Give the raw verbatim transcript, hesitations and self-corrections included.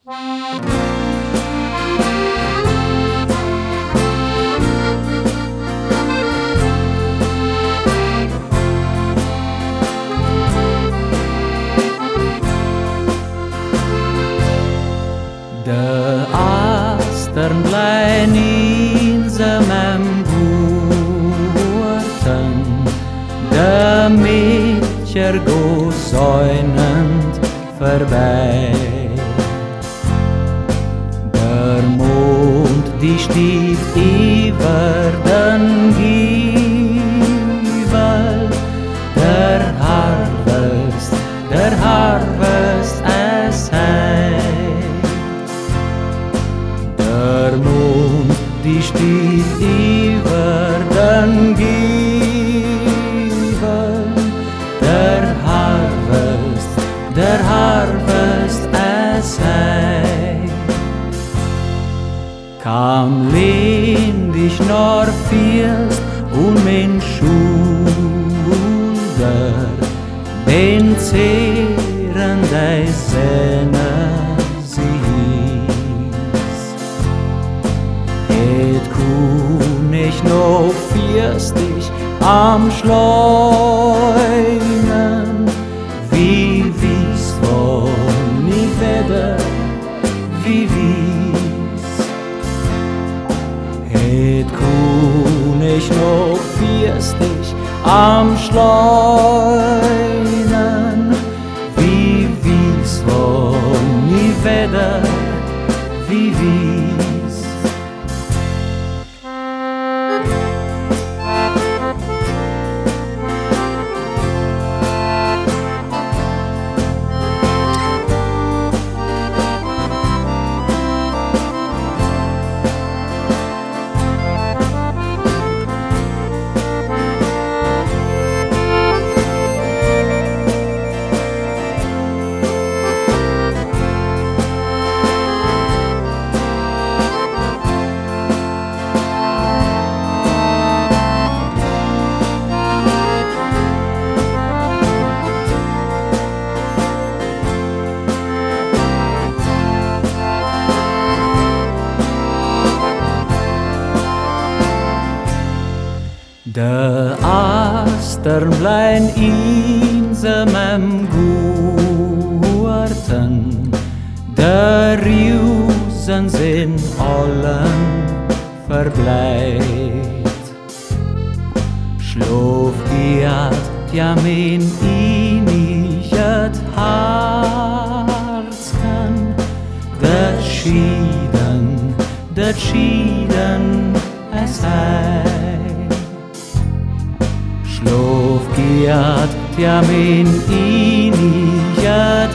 De astern blijn eenzaam woorden, de Mädchen go säunend vorbei. Der Mond, die stieg über den Giebel, der Harvest, der Harvest es heißt. Der Mond, die stieg über den Giebel, der Harvest, der Harvest es heißt. Kam lehn dich nor fierst und mein Schulter, den Zehren dei Sehne sieß. Et kun ich noch fierstig am Schleunen, wie wie's von nie weder, wie wie's. Et kun ich noch fierstig am Schleunen, wie wie's von nie weder, wie wie's. De astern blijn eenzaam am Gurten, de Riusen sind allen verbleit. Schlof iat ja min innichet Harzken, det schieden, det schieden es sei. Schlof giat ja min innichet